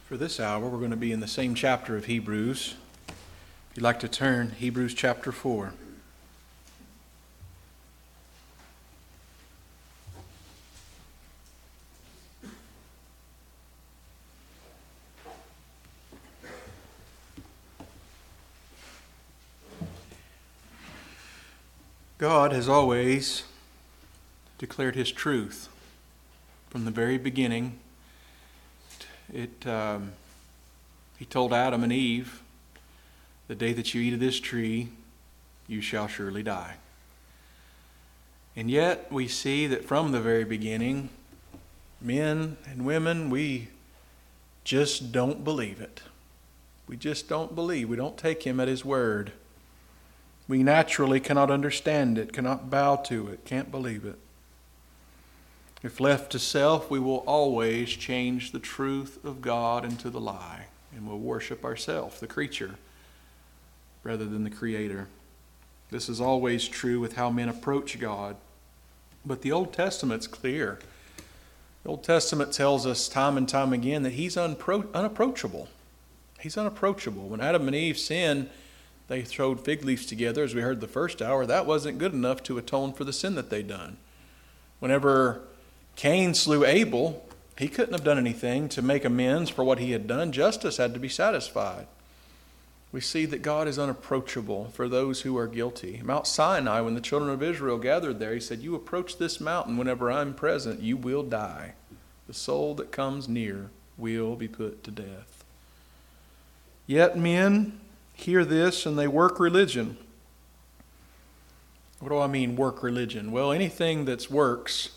For this hour, we're going to be in the same chapter of Hebrews. If you'd like to turn, Hebrews chapter 4. God has always declared His truth from the very beginning. He told Adam and Eve, the day that you eat of this tree, you shall surely die. And yet we see that from the very beginning, men and women, we just don't believe it. We just don't believe. We don't take Him at His word. We naturally cannot understand it, cannot bow to it, can't believe it. If left to self, we will always change the truth of God into the lie, and we'll worship ourselves, the creature, rather than the Creator. This is always true with how men approach God. But the Old Testament's clear. The Old Testament tells us time and time again that He's unapproachable. He's unapproachable. When Adam and Eve sinned, they throwed fig leaves together, as we heard the first hour. That wasn't good enough to atone for the sin that they'd done. Whenever Cain slew Abel, he couldn't have done anything to make amends for what he had done. Justice had to be satisfied. We see that God is unapproachable for those who are guilty. Mount Sinai, when the children of Israel gathered there, He said, "You approach this mountain whenever I'm present, you will die. The soul that comes near will be put to death." Yet men hear this and they work religion. What do I mean, work religion? Well, anything that's works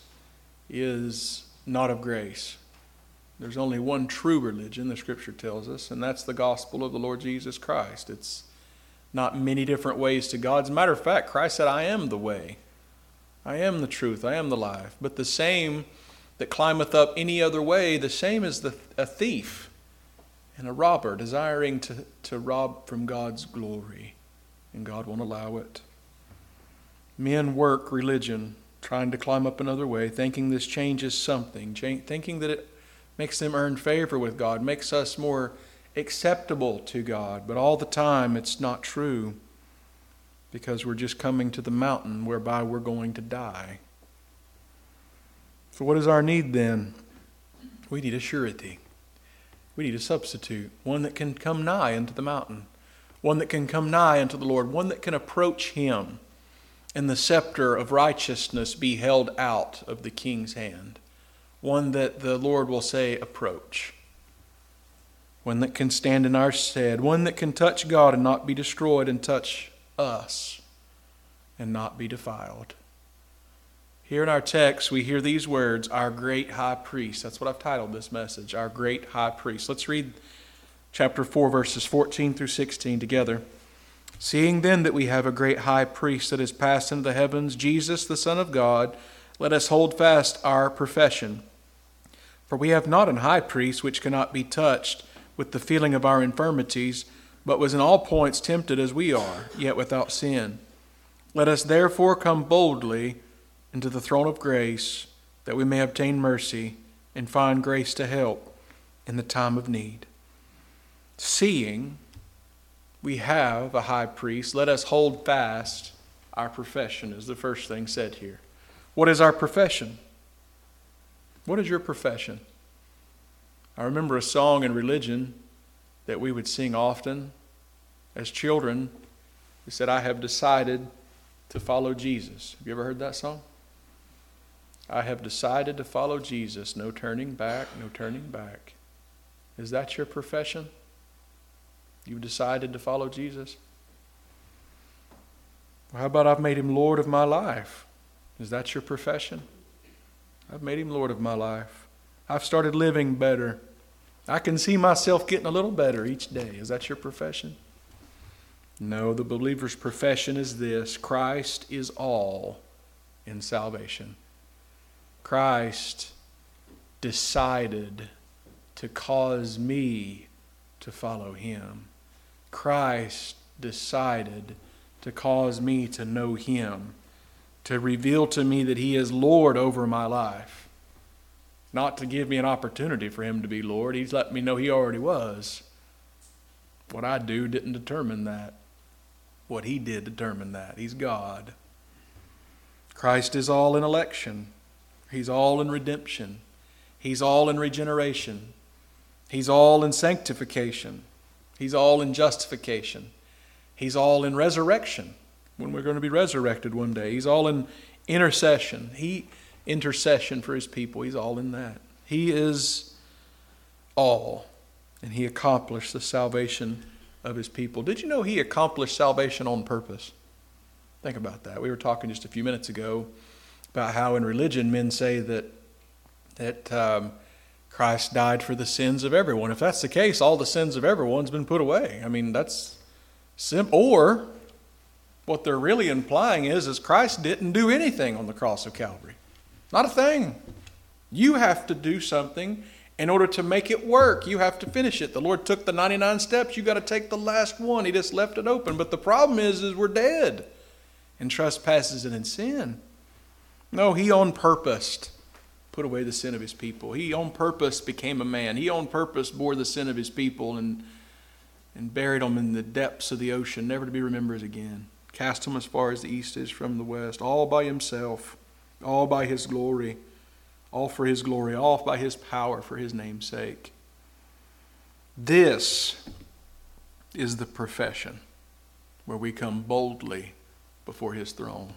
is not of grace. There's only one true religion, the Scripture tells us, and that's the gospel of the Lord Jesus Christ. It's not many different ways to God. As a matter of fact, Christ said, "I am the way. I am the truth. I am the life." But the same that climbeth up any other way, the same is a thief and a robber desiring to rob from God's glory. And God won't allow it. Men work religion, trying to climb up another way, thinking this changes something, thinking that it makes them earn favor with God, makes us more acceptable to God. But all the time it's not true, because we're just coming to the mountain whereby we're going to die. So what is our need then? We need a surety. We need a substitute, one that can come nigh unto the mountain, one that can come nigh unto the Lord, one that can approach Him, and the scepter of righteousness be held out of the king's hand. One that the Lord will say, "Approach." One that can stand in our stead. One that can touch God and not be destroyed, and touch us and not be defiled. Here in our text, we hear these words, our great high priest. That's what I've titled this message, our great high priest. Let's read chapter 4, verses 14 through 16 together. "Seeing then that we have a great high priest that is passed into the heavens, Jesus, the Son of God, let us hold fast our profession. For we have not an high priest which cannot be touched with the feeling of our infirmities, but was in all points tempted as we are, yet without sin. Let us therefore come boldly into the throne of grace, that we may obtain mercy and find grace to help in the time of need. Seeing we have a high priest, let us hold fast our profession," is the first thing said here. What is our profession? What is your profession? I remember a song in religion that we would sing often as children. We said, "I have decided to follow Jesus." Have you ever heard that song? I have decided to follow Jesus. No turning back, no turning back. Is that your profession? You've decided to follow Jesus? Well, how about I've made Him Lord of my life? Is that your profession? I've made Him Lord of my life. I've started living better. I can see myself getting a little better each day. Is that your profession? No, the believer's profession is this: Christ is all in salvation. Christ decided to cause me to follow Him. Christ decided to cause me to know Him, to reveal to me that He is Lord over my life. not to give me an opportunity for him to be Lord. He's let me know he already was. What I do didn't determine that. What he did determined that. He's God. Christ is all in election. He's all in redemption. He's all in regeneration. He's all in sanctification. He's all in justification. He's all in resurrection, when we're going to be resurrected one day. He's all in intercession. Intercession for his people. He's all in that. He is all. And he accomplished the salvation of his people. Did you know he accomplished salvation on purpose? Think about that. We were talking just a few minutes ago about how in religion men say that Christ died for the sins of everyone. If that's the case, all the sins of everyone's been put away. I mean, that's simple. Or what they're really implying is Christ didn't do anything on the cross of Calvary. Not a thing. You have to do something in order to make it work. You have to finish it. The Lord took the 99 steps. You got to take the last one. He just left it open. But the problem is we're dead in trespasses and in sin. No, he on purpose put away the sin of his people. He on purpose became a man. He on purpose bore the sin of his people and buried them in the depths of the ocean, never to be remembered again. Cast them as far as the east is from the west, all by himself, all by his glory, all for his glory, all by his power for his name's sake. This is the profession where we come boldly before his throne.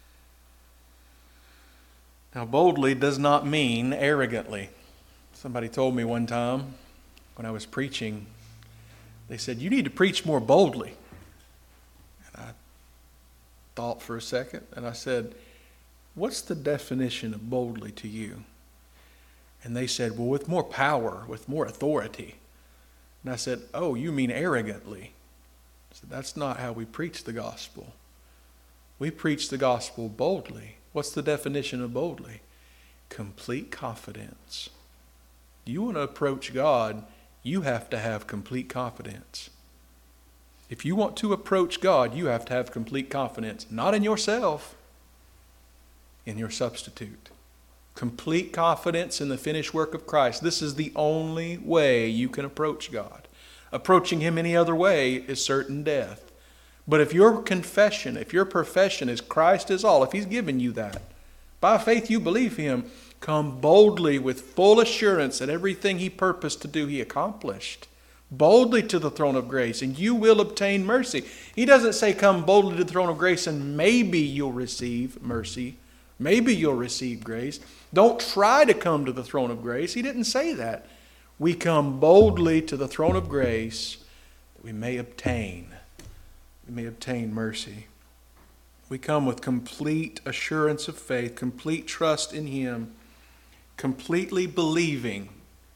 Now, boldly does not mean arrogantly. Somebody told me one time when I was preaching, they said, you need to preach more boldly. And I thought for a second, and I said, what's the definition of boldly to you? And they said, well, with more power, with more authority. And I said, oh, you mean arrogantly. I said, that's not how we preach the gospel. We preach the gospel boldly. What's the definition of boldly? Complete confidence. You want to approach God, you have to have complete confidence. If you want to approach God, you have to have complete confidence, not in yourself, in your substitute. Complete confidence in the finished work of Christ. This is the only way you can approach God. Approaching him any other way is certain death. But if your confession, if your profession is Christ is all, if he's given you that, by faith you believe him, come boldly with full assurance that everything he purposed to do, he accomplished. Boldly to the throne of grace, and you will obtain mercy. He doesn't say come boldly to the throne of grace and maybe you'll receive mercy. Maybe you'll receive grace. Don't try to come to the throne of grace. He didn't say that. We come boldly to the throne of grace that we may obtain mercy. We come with complete assurance of faith, complete trust in him, completely believing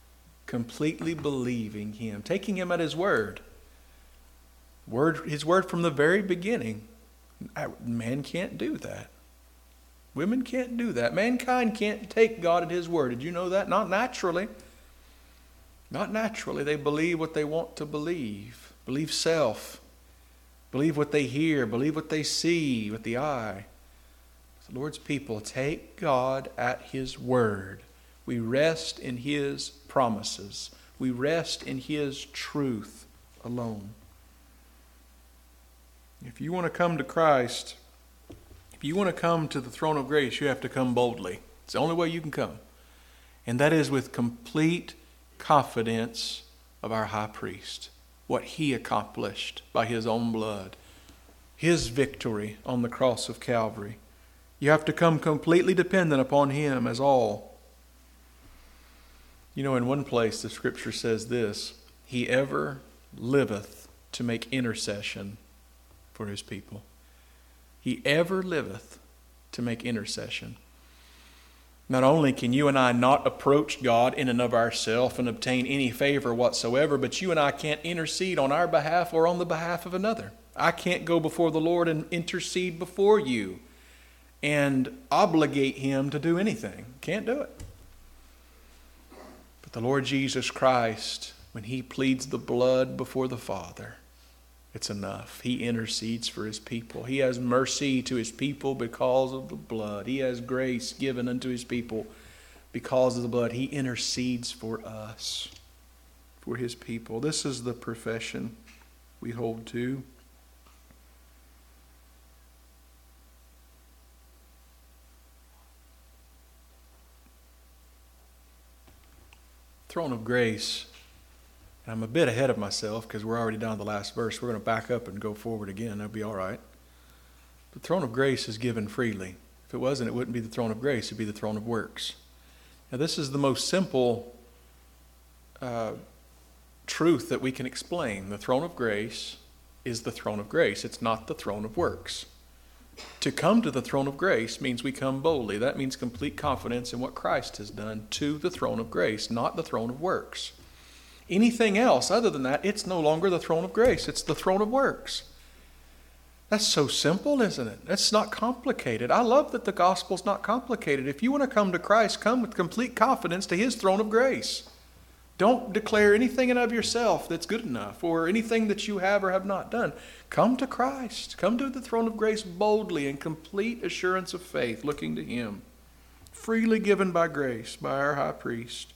him, taking him at his word. His word from the very beginning. Man can't do that. Women can't do that. Mankind can't take God at his word. Did you know that? Not naturally. Not naturally. They believe what they want to believe. Believe self. Believe what they hear. Believe what they see with the eye. The Lord's people take God at his word. We rest in his promises. We rest in his truth alone. If you want to come to Christ, if you want to come to the throne of grace, you have to come boldly. It's the only way you can come. And that is with complete confidence of our high priest. What he accomplished by his own blood. His victory on the cross of Calvary. You have to come completely dependent upon him as all. You know, in one place the scripture says this, he ever liveth to make intercession for his people. He ever liveth to make intercession. Not only can you and I not approach God in and of ourselves and obtain any favor whatsoever, but you and I can't intercede on our behalf or on the behalf of another. I can't go before the Lord and intercede before you and obligate him to do anything. Can't do it. But the Lord Jesus Christ, when he pleads the blood before the Father, it's enough. He intercedes for his people. He has mercy to his people because of the blood. He has grace given unto his people because of the blood, He intercedes for us, for His people. This is the profession we hold to. Throne of grace. And I'm a bit ahead of myself because we're already down to the last verse. We're going to back up and go forward again. That'll be all right. The throne of grace is given freely. If it wasn't, it wouldn't be the throne of grace. It would be the throne of works. Now, this is the most simple truth that we can explain. The throne of grace is the throne of grace. It's not the throne of works. To come to the throne of grace means we come boldly. That means complete confidence in what Christ has done to the throne of grace, not the throne of works. Anything else other than that, it's no longer the throne of grace. It's the throne of works. That's so simple, isn't it? That's not complicated. I love that the gospel's not complicated. If you want to come to Christ, come with complete confidence to His throne of grace. Don't declare anything in of yourself that's good enough or anything that you have or have not done. Come to Christ. Come to the throne of grace boldly in complete assurance of faith, looking to Him. Freely given by grace, by our high priest.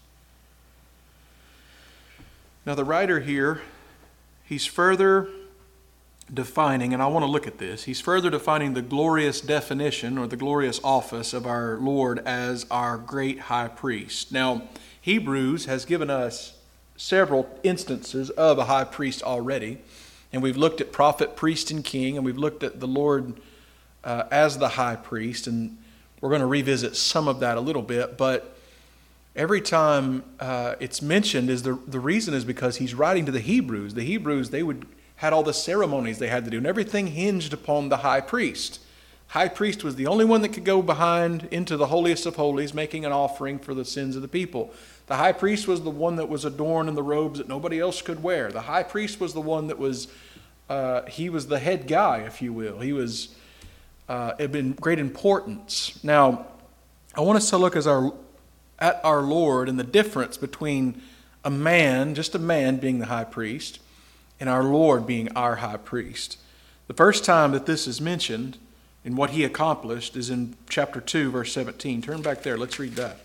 Now the writer here, he's further defining, and I want to look at this, he's further defining the glorious definition or the glorious office of our Lord as our great high priest. Now, Hebrews has given us several instances of a high priest already, and we've looked at prophet, priest, and king, and we've looked at the Lord as the high priest, and we're going to revisit some of that a little bit, but every time it's mentioned, is the reason is because he's writing to the Hebrews. The Hebrews, had all the ceremonies they had to do, and everything hinged upon the high priest. High priest was the only one that could go behind into the holiest of holies, making an offering for the sins of the people. The high priest was the one that was adorned in the robes that nobody else could wear. The high priest was the one that was, he was the head guy, if you will. He was, it been great importance. Now, I want us to look at our Lord and the difference between a man, just a man being the high priest, and our Lord being our high priest. The first time that this is mentioned and what He accomplished is in chapter 2, verse 17. Turn back there. Let's read that.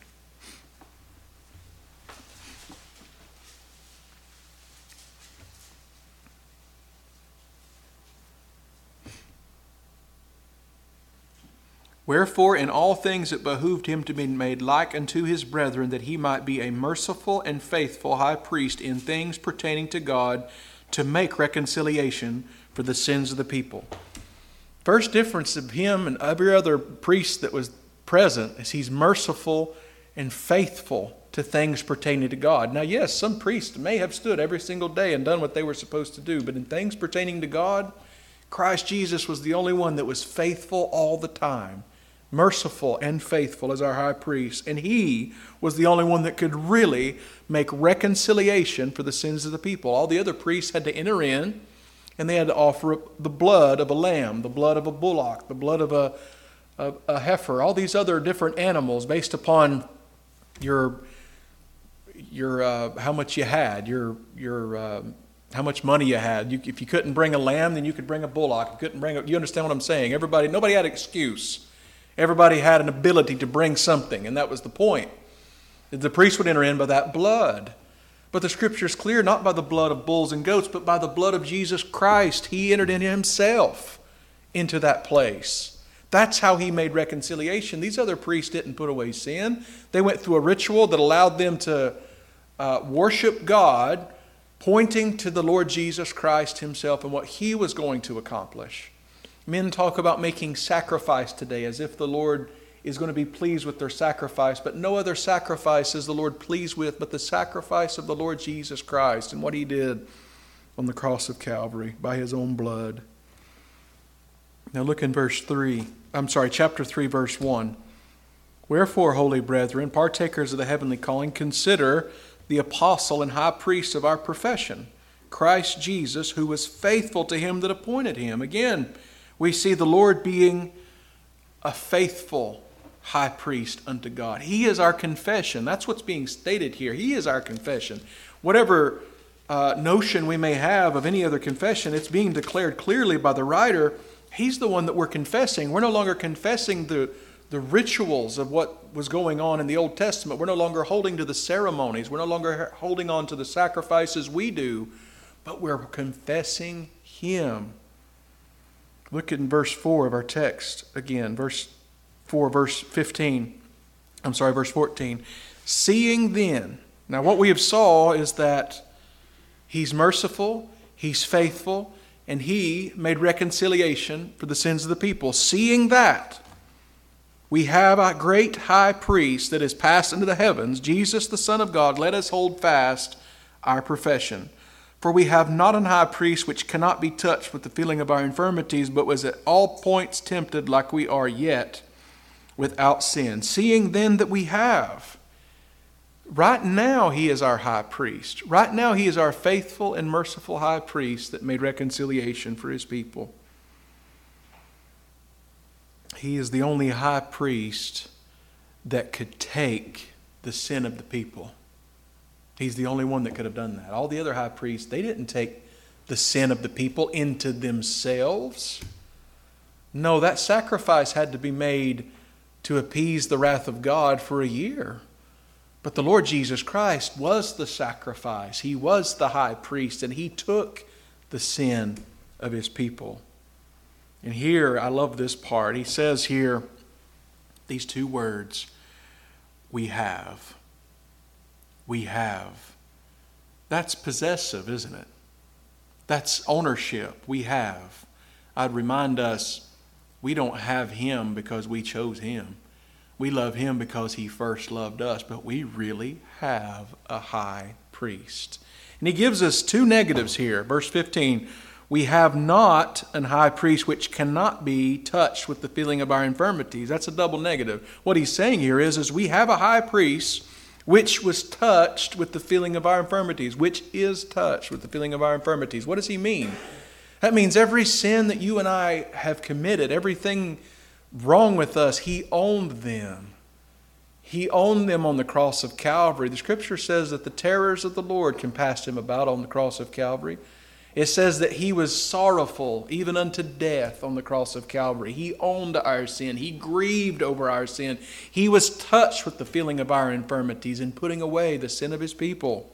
Wherefore in all things it behooved Him to be made like unto His brethren, that He might be a merciful and faithful high priest in things pertaining to God, to make reconciliation for the sins of the people. First difference of Him and every other priest that was present is He's merciful and faithful to things pertaining to God. Now yes, some priests may have stood every single day and done what they were supposed to do, but in things pertaining to God, Christ Jesus was the only one that was faithful all the time. Merciful and faithful as our high priest. And He was the only one that could really make reconciliation for the sins of the people. All the other priests had to enter in, and they had to offer the blood of a lamb, the blood of a bullock, the blood of a heifer, all these other different animals based upon your how much you had, your how much money you had. If you couldn't bring a lamb, then you could bring a bullock. You understand what I'm saying? Nobody had an excuse. Everybody had an ability to bring something, and that was the point. The priest would enter in by that blood. But the Scripture is clear, not by the blood of bulls and goats, but by the blood of Jesus Christ. He entered in Himself into that place. That's how He made reconciliation. These other priests didn't put away sin. They went through a ritual that allowed them to worship God, pointing to the Lord Jesus Christ Himself and what He was going to accomplish. Men talk about making sacrifice today as if the Lord is going to be pleased with their sacrifice, but no other sacrifice is the Lord pleased with but the sacrifice of the Lord Jesus Christ and what He did on the cross of Calvary by His own blood. Now look in chapter 3, verse 1. Wherefore, holy brethren, partakers of the heavenly calling, consider the apostle and high priest of our profession, Christ Jesus, who was faithful to Him that appointed Him. Again, we see the Lord being a faithful high priest unto God. He is our confession. That's what's being stated here. He is our confession. Whatever notion we may have of any other confession, it's being declared clearly by the writer. He's the one that we're confessing. We're no longer confessing the the rituals of what was going on in the Old Testament. We're no longer holding to the ceremonies. We're no longer holding on to the sacrifices we do, but we're confessing Him. Look in verse 4 of our text again. Verse 4, verse 15. Verse 14. Seeing then. Now what we have saw is that He's merciful, He's faithful, and He made reconciliation for the sins of the people. Seeing that, we have a great high priest that has passed into the heavens, Jesus the Son of God. Let us hold fast our profession. For we have not an high priest which cannot be touched with the feeling of our infirmities, but was at all points tempted like we are, yet without sin. Seeing then that we have, right now He is our high priest. Right now He is our faithful and merciful high priest that made reconciliation for His people. He is the only high priest that could take the sin of the people. He's the only one that could have done that. All the other high priests, they didn't take the sin of the people into themselves. No, that sacrifice had to be made to appease the wrath of God for a year. But the Lord Jesus Christ was the sacrifice. He was the high priest, and He took the sin of His people. And here, I love this part. He says here, these two words, we have. We have. That's possessive, isn't it? That's ownership. We have. I'd remind us, we don't have Him because we chose Him. We love Him because He first loved us, but we really have a high priest. And He gives us two negatives here. Verse 15, we have not an high priest which cannot be touched with the feeling of our infirmities. That's a double negative. What He's saying here is we have a high priest which was touched with the feeling of our infirmities, which is touched with the feeling of our infirmities. What does He mean? That means every sin that you and I have committed, everything wrong with us, He owned them. He owned them on the cross of Calvary. The Scripture says that the terrors of the Lord compassed Him about on the cross of Calvary. It says that He was sorrowful even unto death on the cross of Calvary. He owned our sin. He grieved over our sin. He was touched with the feeling of our infirmities in putting away the sin of His people.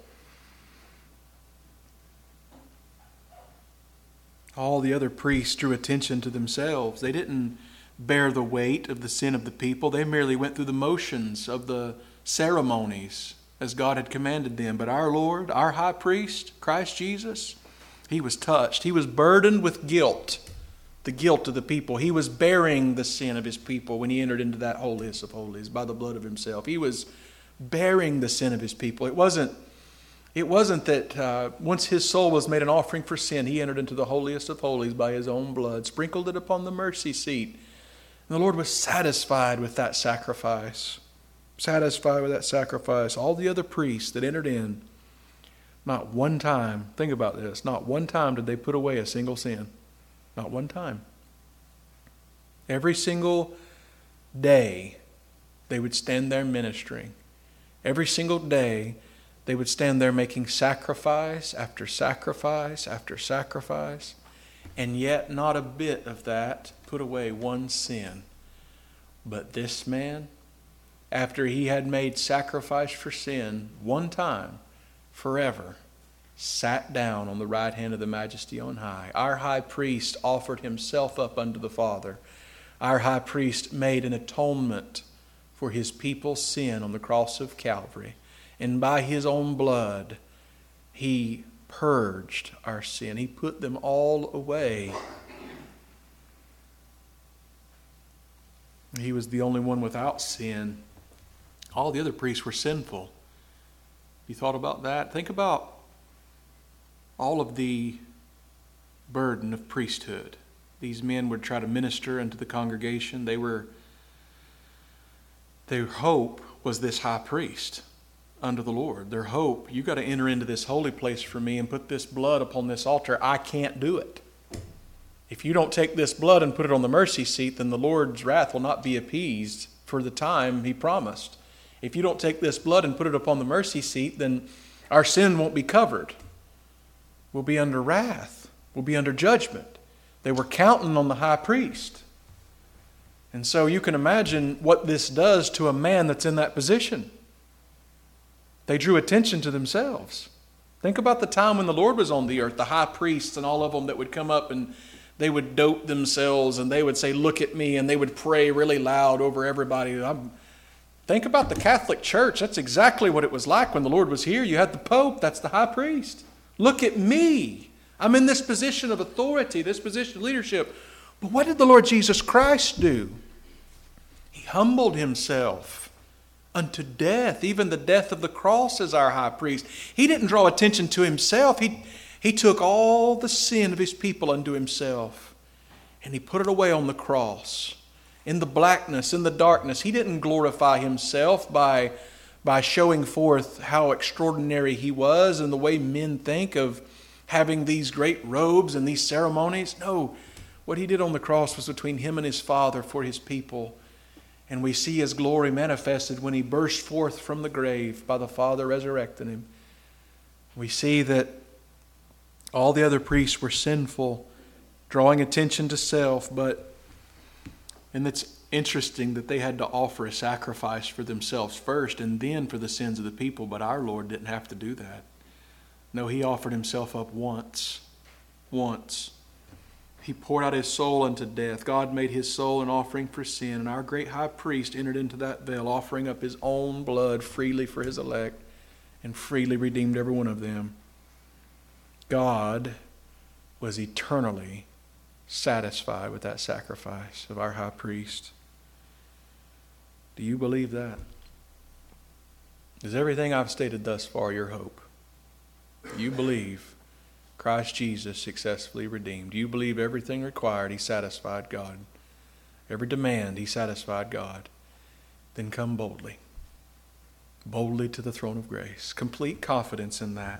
All the other priests drew attention to themselves. They didn't bear the weight of the sin of the people. They merely went through the motions of the ceremonies as God had commanded them. But our Lord, our high priest, Christ Jesus, He was touched. He was burdened with guilt, the guilt of the people. He was bearing the sin of His people when He entered into that holiest of holies by the blood of Himself. He was bearing the sin of His people. It wasn't that once His soul was made an offering for sin, He entered into the holiest of holies by His own blood, sprinkled it upon the mercy seat. And the Lord was satisfied with that sacrifice. Satisfied with that sacrifice. All the other priests that entered in, not one time, think about this, not one time did they put away a single sin. Not one time. Every single day they would stand there ministering. Every single day they would stand there making sacrifice after sacrifice after sacrifice, and yet not a bit of that put away one sin. But this man, after he had made sacrifice for sin one time, forever, sat down on the right hand of the Majesty on high. Our high priest offered himself up unto the Father. Our high priest made an atonement for his people's sin on the cross of Calvary. And by his own blood, he purged our sin. He put them all away. He was the only one without sin. All the other priests were sinful. You thought about that? Think about all of the burden of priesthood. These men would try to minister unto the congregation. Their hope was this high priest unto the Lord. Their hope, you got to enter into this holy place for me and put this blood upon this altar. I can't do it. If you don't take this blood and put it on the mercy seat, then the Lord's wrath will not be appeased for the time He promised. If you don't take this blood and put it upon the mercy seat, then our sin won't be covered. We'll be under wrath. We'll be under judgment. They were counting on the high priest. And so you can imagine what this does to a man that's in that position. They drew attention to themselves. Think about the time when the Lord was on the earth, the high priests and all of them that would come up and they would dope themselves and they would say, "Look at me," and they would pray really loud over everybody. Think about the Catholic Church. That's exactly what it was like when the Lord was here. You had the Pope, that's the high priest. Look at me. I'm in this position of authority, this position of leadership. But what did the Lord Jesus Christ do? He humbled himself unto death, even the death of the cross as our high priest. He didn't draw attention to himself. He took all the sin of his people unto himself, and he put it away on the cross. In the blackness, in the darkness, he didn't glorify himself by showing forth how extraordinary he was and the way men think of having these great robes and these ceremonies. No, what he did on the cross was between him and his Father for his people. And we see his glory manifested when he burst forth from the grave by the Father resurrecting him. We see that all the other priests were sinful, drawing attention to self, and it's interesting that they had to offer a sacrifice for themselves first and then for the sins of the people, but our Lord didn't have to do that. No, he offered himself up once. He poured out his soul unto death. God made his soul an offering for sin, and our great high priest entered into that veil, offering up his own blood freely for his elect, and freely redeemed every one of them. God was eternally satisfied with that sacrifice of our high priest. Do you believe that? Is everything I've stated thus far your hope? Do you believe Christ Jesus successfully redeemed? Do you believe everything required he satisfied God? Every demand he satisfied God? Then come boldly. Boldly to the throne of grace. Complete confidence in that.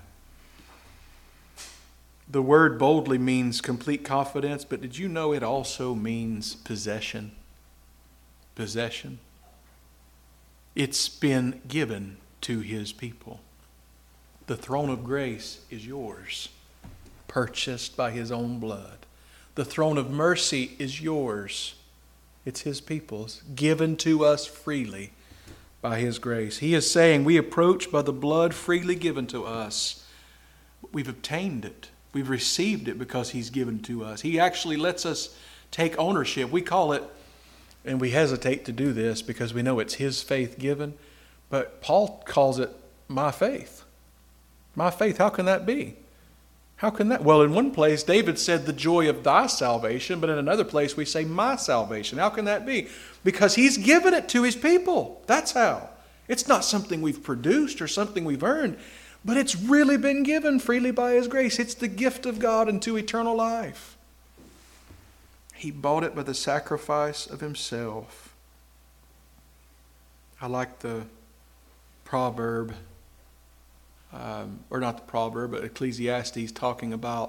The word boldly means complete confidence, but did you know it also means possession? Possession. It's been given to his people. The throne of grace is yours, purchased by his own blood. The throne of mercy is yours. It's his people's, given to us freely by his grace. He is saying we approach by the blood freely given to us. We've obtained it. We've received it because he's given to us. He actually lets us take ownership. We call it, and we hesitate to do this because we know it's his faith given, but Paul calls it my faith. My faith, how can that be? How can that? Well, in one place, David said the joy of thy salvation, but in another place we say my salvation. How can that be? Because he's given it to his people. That's how. It's not something we've produced or something we've earned, but it's really been given freely by his grace. It's the gift of God unto eternal life. He bought it by the sacrifice of himself. I like the proverb, or not the proverb, but Ecclesiastes talking about,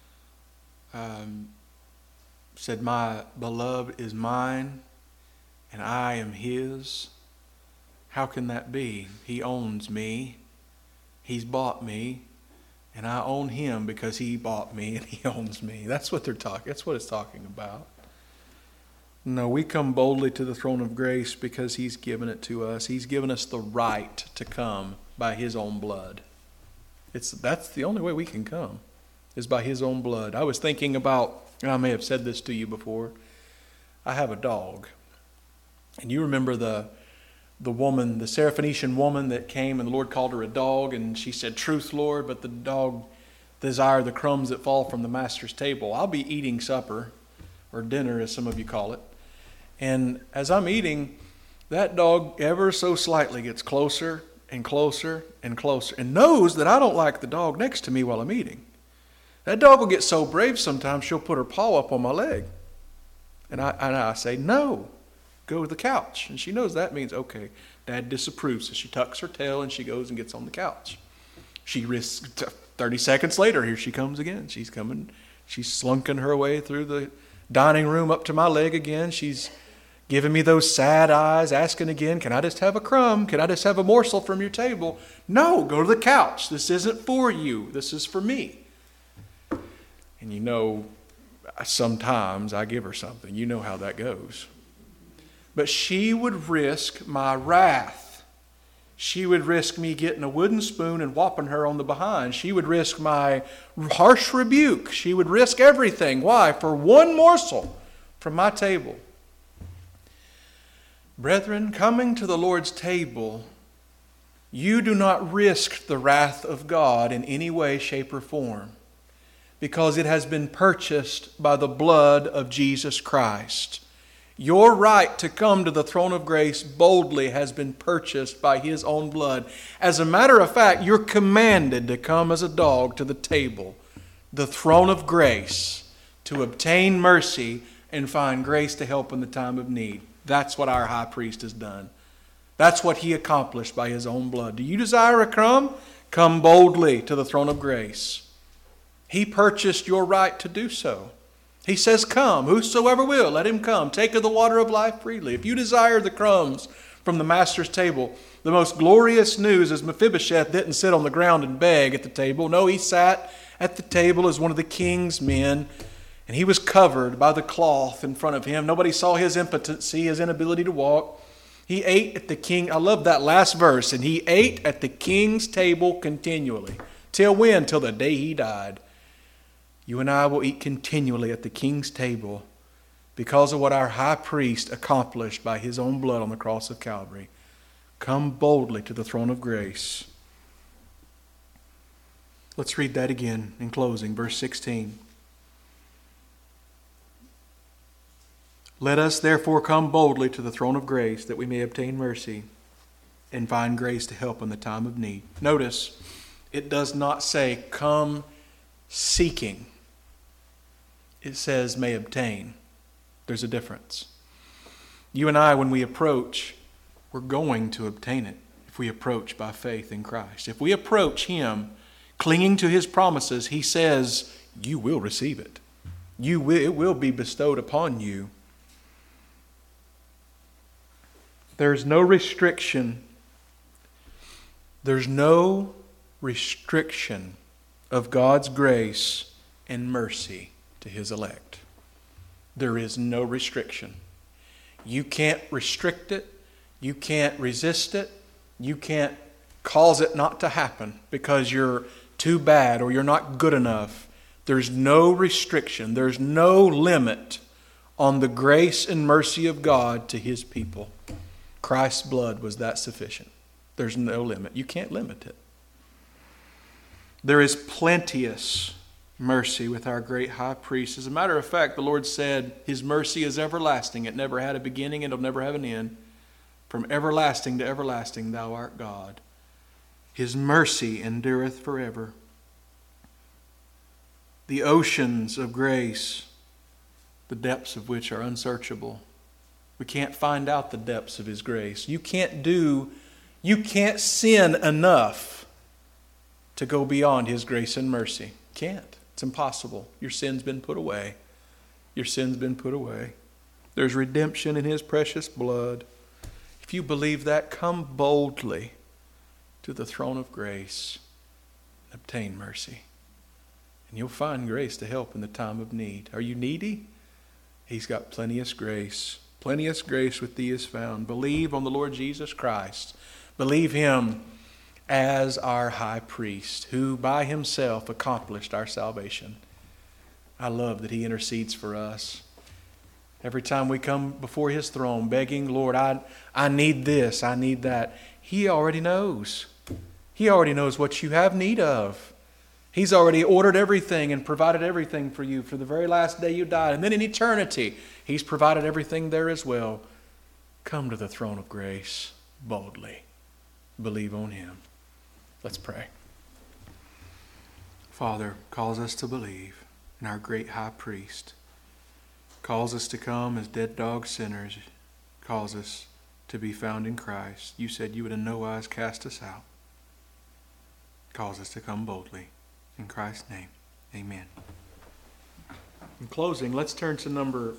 said, my beloved is mine and I am his. How can that be? He owns me. He's bought me, and I own him because he bought me and he owns me. That's what they're talking. That's what it's talking about. No, we come boldly to the throne of grace because he's given it to us. He's given us the right to come by his own blood. That's the only way we can come, is by his own blood. I was thinking about, and I may have said this to you before, I have a dog. And you remember the woman, the Syrophoenician woman that came and the Lord called her a dog, and she said, "Truth, Lord," but the dog desired the crumbs that fall from the master's table. I'll be eating supper, or dinner as some of you call it. And as I'm eating, that dog ever so slightly gets closer and closer and closer and knows that I don't like the dog next to me while I'm eating. That dog will get so brave sometimes she'll put her paw up on my leg. And I say, "No, go to the couch." And she knows that means, okay, Dad disapproves. So she tucks her tail and she goes and gets on the couch. She risks 30 seconds later, here she comes again. She's coming. She's slunking her way through the dining room up to my leg again. She's giving me those sad eyes, asking again, "Can I just have a crumb? Can I just have a morsel from your table?" "No, go to the couch. This isn't for you. This is for me." And you know, sometimes I give her something. You know how that goes. But she would risk my wrath. She would risk me getting a wooden spoon and whopping her on the behind. She would risk my harsh rebuke. She would risk everything. Why? For one morsel from my table. Brethren, coming to the Lord's table, you do not risk the wrath of God in any way, shape, or form, because it has been purchased by the blood of Jesus Christ. Your right to come to the throne of grace boldly has been purchased by His own blood. As a matter of fact, you're commanded to come as a dog to the table, the throne of grace, to obtain mercy and find grace to help in the time of need. That's what our high priest has done. That's what He accomplished by His own blood. Do you desire a crumb? Come boldly to the throne of grace. He purchased your right to do so. He says, come, whosoever will, let him come. Take of the water of life freely. If you desire the crumbs from the master's table, the most glorious news is Mephibosheth didn't sit on the ground and beg at the table. No, he sat at the table as one of the king's men, and he was covered by the cloth in front of him. Nobody saw his impotency, his inability to walk. He ate at the king. I love that last verse. And he ate at the king's table continually. Till when? Till the day he died. You and I will eat continually at the king's table because of what our high priest accomplished by his own blood on the cross of Calvary. Come boldly to the throne of grace. Let's read that again in closing, verse 16. Let us therefore come boldly to the throne of grace, that we may obtain mercy and find grace to help in the time of need. Notice, it does not say come seeking. It says may obtain. There's a difference. You and I, when we approach, we're going to obtain it if we approach by faith in Christ. If we approach Him clinging to His promises, He says you will receive it. It will be bestowed upon you. There's no restriction. There's no restriction of God's grace and mercy to His elect. There is no restriction. You can't restrict it. You can't resist it. You can't cause it not to happen because you're too bad or you're not good enough. There's no restriction. There's no limit on the grace and mercy of God to His people. Christ's blood was that sufficient. There's no limit. You can't limit it. There is plenteous mercy with our great high priest. As a matter of fact, the Lord said His mercy is everlasting. It never had a beginning. It'll never have an end. From everlasting to everlasting, thou art God. His mercy endureth forever. The oceans of grace, the depths of which are unsearchable. We can't find out the depths of His grace. You can't sin enough to go beyond His grace and mercy. Can't. It's impossible. Your sin's been put away. Your sin's been put away. There's redemption in His precious blood. If you believe that, come boldly to the throne of grace and obtain mercy. And you'll find grace to help in the time of need. Are you needy? He's got plenteous grace. Plenteous grace with thee is found. Believe on the Lord Jesus Christ. Believe Him as our high priest, who by Himself accomplished our salvation. I love that He intercedes for us. Every time we come before His throne begging, Lord, I need this, I need that. He already knows. He already knows what you have need of. He's already ordered everything and provided everything for you for the very last day you died. And then in eternity, He's provided everything there as well. Come to the throne of grace boldly. Believe on Him. Let's pray. Father, calls us to believe in our great high priest. Calls us to come as dead dog sinners. Calls us to be found in Christ. You said you would in no wise cast us out. Calls us to come boldly. In Christ's name, amen. In closing, let's turn to number